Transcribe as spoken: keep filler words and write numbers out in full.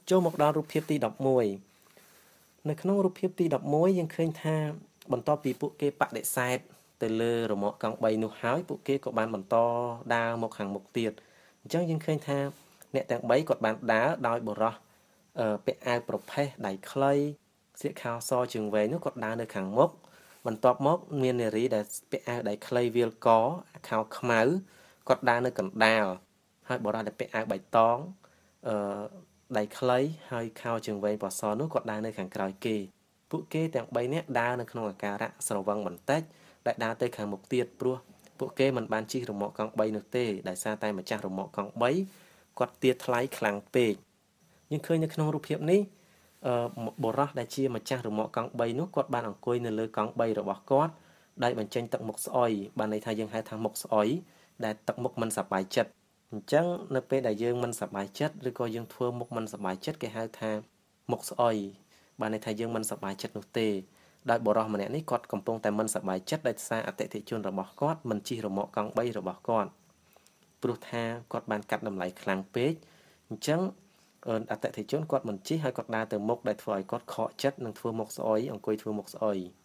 ចូលមកដល់រូបភាពទីដប់មួយនៅក្នុងរូបភាពទីដប់មួយយើងឃើញថាបន្ទាប់ពីពួកគេបដិសេធទៅលើរមាក់កង់បីនោះហើយពួកគេក៏បានបន្តដើរមកខាងមុខទៀតអញ្ចឹងយើងឃើញថាអ្នកទាំងបីគាត់បានដើរដោយបរោះពាក់អាវប្រផេះដៃខ្លីសៀកខោសជើងវែងនោះគាត់ដើរនៅខាងមុខបន្ទាប់មកមាននារីដែលពាក់អាវដៃខ្លីវាលកខោខ្មៅគាត់ដើរនៅកណ្ដាលហើយបរោះដែលពាក់អាវបៃតងអឺដៃខ្លីហើយខោជើងវែងពណ៌សនោះគាត់ដើរនៅខាងក្រោយគេពួកគេទាំងបីនាក់ដើរនៅក្នុងអាការៈស្រវឹងបន្តិចដែលដើរទៅខាងមុខទៀតព្រោះពួកគេមិនបានជិះរមាក់កង់បីនោះទេដោយសារតែម្ចាស់រមាក់កង់បីគាត់ទារថ្លៃខ្លាំងពេកយើងឃើញនៅក្នុងរូបភាពនេះអឺបរោះដែលជាម្ចាស់រមាក់កង់បីនោះគាត់បានអង្គុយនៅលើកង់បីរបស់គាត់ដោយបញ្ចេញទឹកមុខស្អុយបានន័យថាយើងហៅថាមុខស្អុយដែលទឹកមុខមិនសប្បាយចិត្តអញ្ចឹងនៅពេលដែលយើងមិនសប្បាយចិត្តឬក៏យើងធ្វើមុខមិនសប្បាយចិត្តគេហៅថាមុខស្អុយបានន័យថាយើងមិនសប្បាយចិត្តនោះទេដោយបរិសម្នាក់នេះគាត់កំពុងតែមិនសប្បាយចិត្តដោយសារអតិថិជនរបស់គាត់មិនជិះរមាក់កង់បីរបស់គាត់ព្រោះថាគាត់បានកាត់តម្លៃខ្លាំងពេកអញ្ចឹងអតិថិជនគាត់មិនជិះហើយគាត់ដើរទៅមុខដែលធ្វើឲ្យគាត់ខកចិត្តនិងធ្វើមុខស្អុយអង្គុយធ្វើមុខស្អុយ